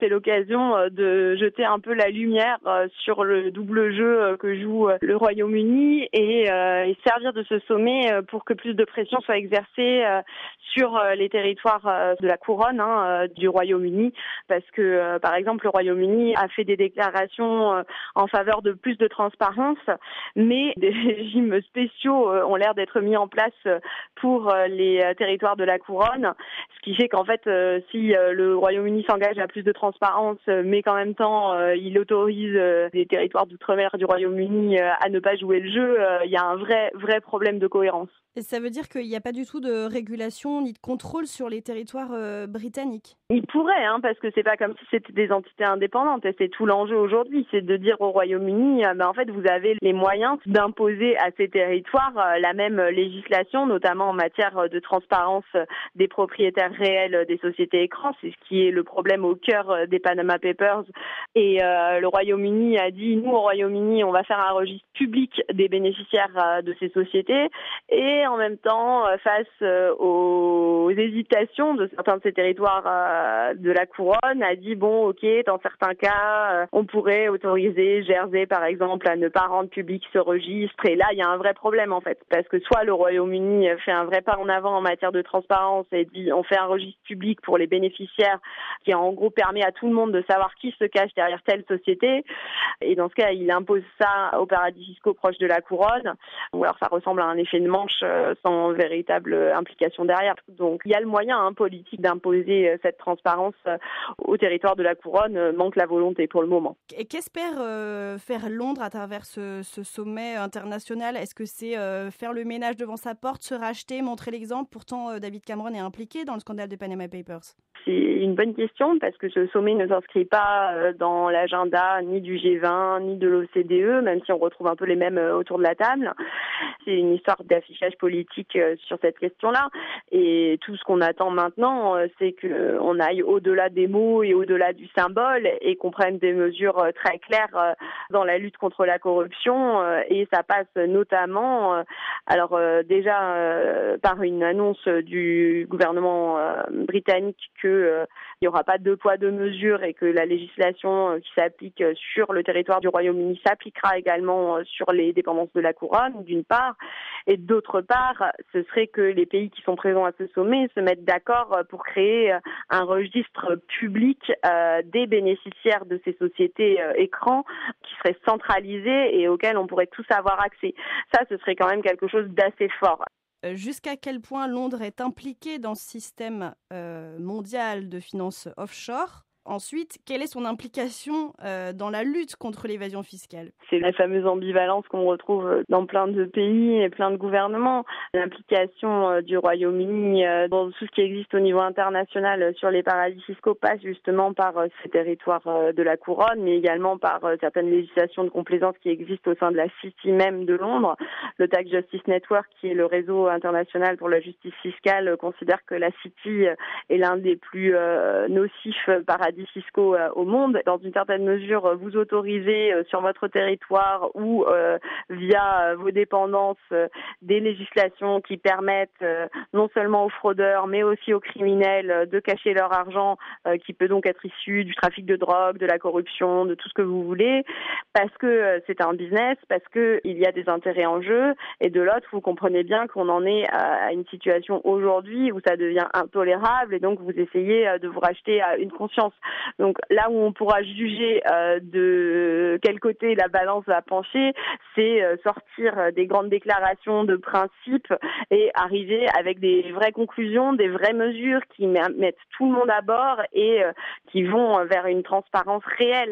c'est l'occasion de jeter un peu la lumière sur le double jeu que joue le Royaume-Uni et servir de ce sommet pour que plus de pression soit exercée sur les territoires de la couronne du Royaume-Uni, parce que par exemple le Royaume-Uni a fait des déclarations en faveur de plus de transparence, mais des régimes spéciaux ont l'air d'être mis en place pour les territoires de la couronne, ce qui fait qu'en fait si le Royaume-Uni s'engage à plus de transparence, mais qu'en même temps il autorise les territoires d'outre-mer du Royaume-Uni à ne pas jouer le jeu, il y a un vrai problème de cohérence. Et ça veut dire qu'il n'y a pas du tout de régulation ni de contrôle sur les territoires britanniques? Il pourrait, parce que c'est pas comme si c'était des entités indépendantes. Et c'est tout l'enjeu aujourd'hui, c'est de dire au Royaume-Uni, en fait, vous avez les moyens d'imposer à ces territoires la même législation, notamment en matière de transparence des propriétaires réels des sociétés écrans. C'est ce qui est le problème au cœur des Panama Papers. Et le Royaume-Uni a dit, nous au Royaume-Uni, on va faire un registre public des bénéficiaires de ces sociétés. Et en même temps, face aux hésitations de certains de ces territoires de la couronne, a dit bon, ok, dans certains cas, on pourrait autoriser Jersey, par exemple, à ne pas rendre public ce registre. Et là, il y a un vrai problème en fait, parce que soit le Royaume-Uni fait un vrai pas en avant en matière de transparence et dit on fait un registre public pour les bénéficiaires qui en gros permet à tout le monde de savoir qui se cache derrière telle société. Et dans ce cas, il impose ça aux paradis fiscaux proches de la couronne, ou alors ça ressemble à un effet de manche sans véritable implication derrière. Donc il y a le moyen politique d'imposer cette transparence au territoire de la couronne, manque la volonté pour le moment. Et qu'espère faire Londres à travers ce sommet international? Est-ce que c'est faire le ménage devant sa porte, se racheter, montrer l'exemple? Pourtant, David Cameron est impliqué dans le scandale des Panama Papers. C'est une bonne question parce que ce sommet ne s'inscrit pas dans l'agenda ni du G20 ni de l'OCDE, même si on retrouve un peu les mêmes autour de la table. C'est une histoire d'affichage politique sur cette question-là. Et tout ce qu'on attend maintenant, c'est qu'on aille au-delà des mots et au-delà du symbole et qu'on prenne des mesures très claires dans la lutte contre la corruption. Et ça passe notamment, déjà par une annonce du gouvernement britannique qu'il n'y aura pas de deux poids deux mesures et que la législation qui s'applique sur le territoire du Royaume-Uni s'appliquera également sur les dépendances de la couronne, d'une part, et d'autre part, ce serait que les pays qui sont présents à ce sommet se mettent d'accord pour créer un registre public des bénéficiaires de ces sociétés écrans qui serait centralisé et auquel on pourrait tous avoir accès. Ça, ce serait quand même quelque chose d'assez fort. Jusqu'à quel point Londres est impliquée dans ce système mondial de finances offshore? Ensuite, quelle est son implication dans la lutte contre l'évasion fiscale? C'est la fameuse ambivalence qu'on retrouve dans plein de pays et plein de gouvernements. L'implication du Royaume-Uni dans tout ce qui existe au niveau international sur les paradis fiscaux passe justement par ces territoires de la couronne, mais également par certaines législations de complaisance qui existent au sein de la City même de Londres. Le Tax Justice Network, qui est le réseau international pour la justice fiscale, considère que la City est l'un des plus nocifs paradis fiscaux au monde. Dans une certaine mesure, vous autorisez sur votre territoire ou via vos dépendances des législations qui permettent non seulement aux fraudeurs mais aussi aux criminels de cacher leur argent qui peut donc être issu du trafic de drogue, de la corruption, de tout ce que vous voulez, parce que c'est un business, parce que il y a des intérêts en jeu, et de l'autre, vous comprenez bien qu'on en est à une situation aujourd'hui où ça devient intolérable et donc vous essayez de vous racheter une conscience. Donc là où on pourra juger de quel côté la balance va pencher, c'est sortir des grandes déclarations de principe et arriver avec des vraies conclusions, des vraies mesures qui mettent tout le monde à bord et qui vont vers une transparence réelle.